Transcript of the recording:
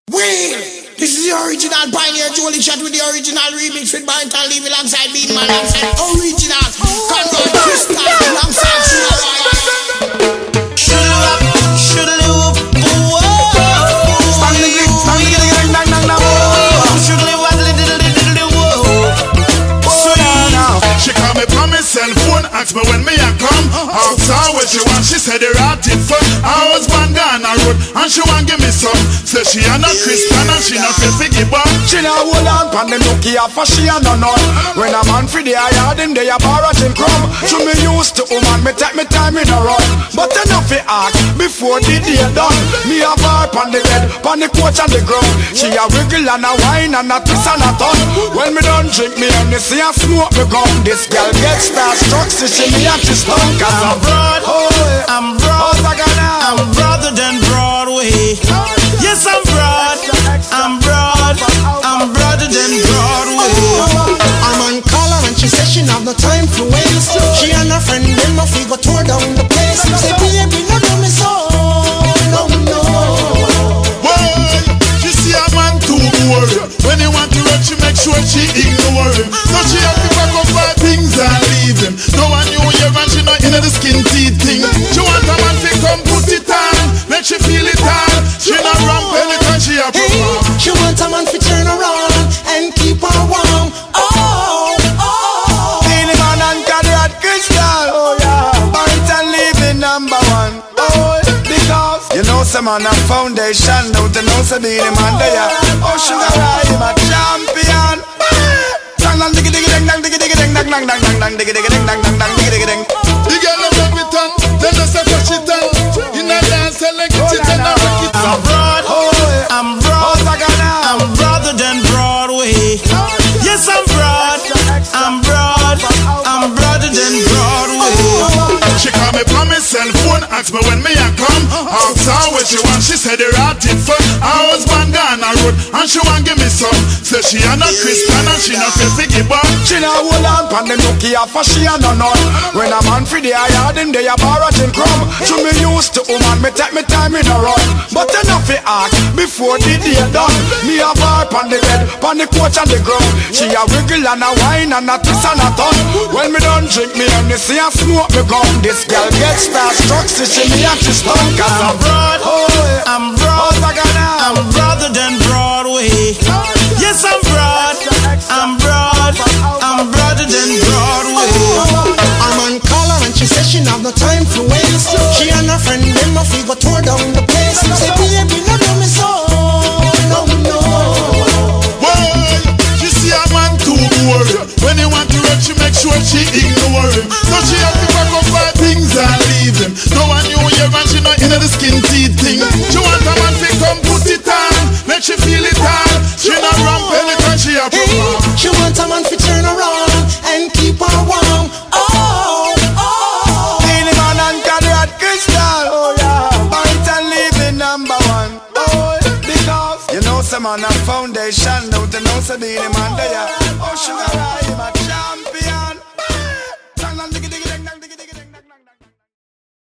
Well, this is the original Pioneer Jolie shot with the original remix with Barrington Levy alongside Bean Man alongside original Conrad Crystal alongside She call me from my cell phone, ask me when me a come. Ask her what she want, she said the rat it fun. I was born down a road, and she want give me some. Say she a not Christian and she not feel figgy but she not hold on pan the nookie for she a no none. When a man for the yard him they a borrow him crumb. To me used to woman, me take me time in a run. But enough fi ask before the day done. Me a bar pan the bed, pan the couch and the ground. She a wiggle and a wine and a twist and a turn. When me done drink me and me see a smoke me gum. This girl gets starstruck, see me and she stuck. Cause I'm broad, I'm broad, I'm broader than Broadway. Yes, I'm broad, I'm broad, I'm broader than Broadway. I'm on call her and she says she have no time for waste. She and her friend them off we go tour down the place. Say baby no do me so, no no. boy, she see a man too bored. When he want to run, she make sure she ignore him. So she have to pack up her things and leave him. No one knew you and she not in the skin teeth thing. She want a man to come put it on, make she feel it all. She not ramp anytime she a perform. She want a man to turn around and keep her warm. Oh, oh. Beenie Man and Conrad Crystal, oh yeah. Barrington Levy #1, oh. Because you know some man a foundation, don't you know some Beenie Man there. Oh sugar I'm a champion. Dang dang diggy diggy dang dang diggy diggy dang dang dang dang dang diggy diggy dang dang dang dang diggy diggy dang. The girl a make me tongue, then I say push it down. In a dance, I like it and I rock it. I'm broad, I'm broad, I'm broader than Broadway. Yes, I'm broad, I'm broad, I'm broader than Broadway. She call me from my cell phone, ask me when me a come. Ask her what she want, she said the rat it fun. I was born down a road, and she want give me some. Say she a not Christian and she not feel figgy but she not hold on pan the nookie for she a no none. When a man for the yard him they a borrow him crumb. To me used to woman, me take me time in a run. But enough fi ask before the day done. Me a bar pan the bed, pan the couch and the ground. She a wiggle and a wine and a twist and a turn. When me done drink me and me see a smoke me gum. This girl gets starstruck, see me and she stuck. Cause I'm broad, I'm broad, I'm broader than Broadway. Yes, I'm broad, I'm broad, I'm broader than Broadway. I'm on call her and she says she have no time for waste. She and her friend them off we go tour down the place. Say baby no do me so, no no. boy, she see a man too bored. When he want to run, she make sure she ignore him. So she have to pack up her things and leave him. No one knew you and she not in the skin teeth thing. She want a man to come put it on, make she feel it all. She not ramp anytime she a perform. She want a man to turn around and keep her warm. Oh, oh. Beenie Man and Conrad Crystal, oh yeah. Barrington Levy #1, oh. Because you know some man a foundation, don't you know some Beenie Man there. Oh sugar I'm a champion.